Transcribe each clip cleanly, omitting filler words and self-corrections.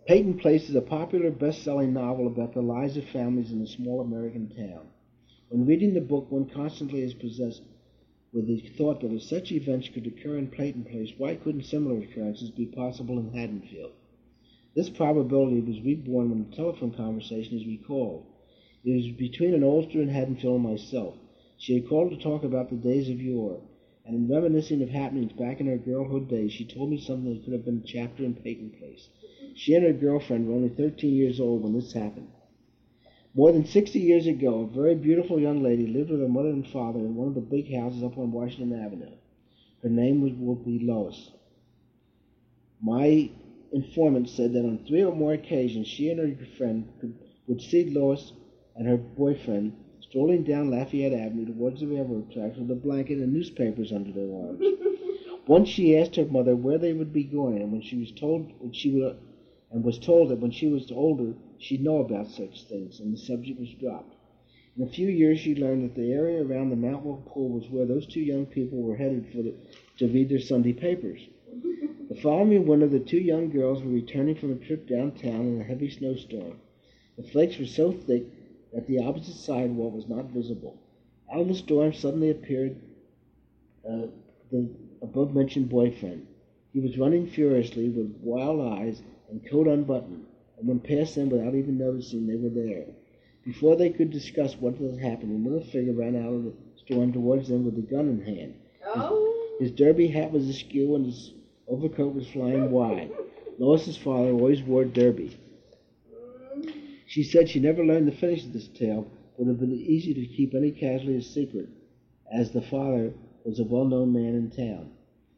Peyton Place is a popular best-selling novel about the lives of families in a small American town. When reading the book, one constantly is possessed with the thought that if such events could occur in Peyton Place, why couldn't similar occurrences be possible in Haddonfield? This probability was reborn when a telephone conversation is recalled. It was between an oldster in Haddonfield and myself. She had called to talk about the days of yore, and in reminiscing of happenings back in her girlhood days, she told me something that could have been a chapter in Peyton Place. She and her girlfriend were only 13 years old when this happened. More than 60 years ago, a very beautiful young lady lived with her mother and father in one of the big houses up on Washington Avenue. Her name would be Lois. My informant said that on 3 or more occasions, she and her friend would see Lois and her boyfriend strolling down Lafayette Avenue towards the railroad tracks with a blanket and newspapers under their arms. Once she asked her mother where they would be going, and was told that when she was older, she'd know about such things, and the subject was dropped. In a few years, she learned that the area around the Mount Wolf Pool was where those two young people were headed to read their Sunday papers. The following winter, the two young girls were returning from a trip downtown in a heavy snowstorm. The flakes were so thick that the opposite sidewalk was not visible. Out of the storm suddenly appeared the above-mentioned boyfriend. He was running furiously with wild eyes and coat unbuttoned, and went past them without even noticing they were there. Before they could discuss what had happened, another figure ran out of the storm towards them with a gun in hand. His derby hat was askew and his overcoat was flying wide. Lois's father always wore derby. She said she never learned the finish of this tale, but it would have been easy to keep any casualty a secret, as the father was a well-known man in town.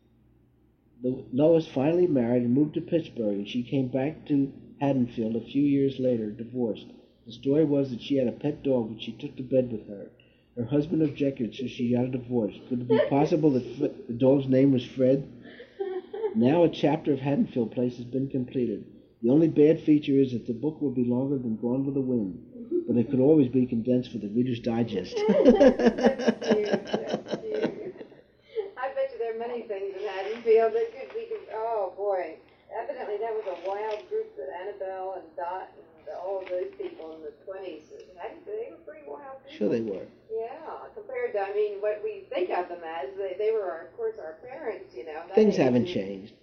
Lois finally married and moved to Pittsburgh, and she came back to Haddonfield a few years later, divorced. The story was that she had a pet dog which she took to bed with her. Her husband objected, so she got a divorce. Could it be possible that the dog's name was Fred? Now a chapter of Haddonfield Place has been completed. The only bad feature is that the book will be longer than Gone with the Wind, but it could always be condensed for the Reader's Digest. That's cute. I bet you there are many things in Haddonfield that we could, oh boy. Evidently that was a wild group, that Annabelle and Dot and all of those people in the 20s. They were pretty wild people. Sure they were. Yeah, compared to, what we think of them as, they were, of course, our parents, Things haven't changed.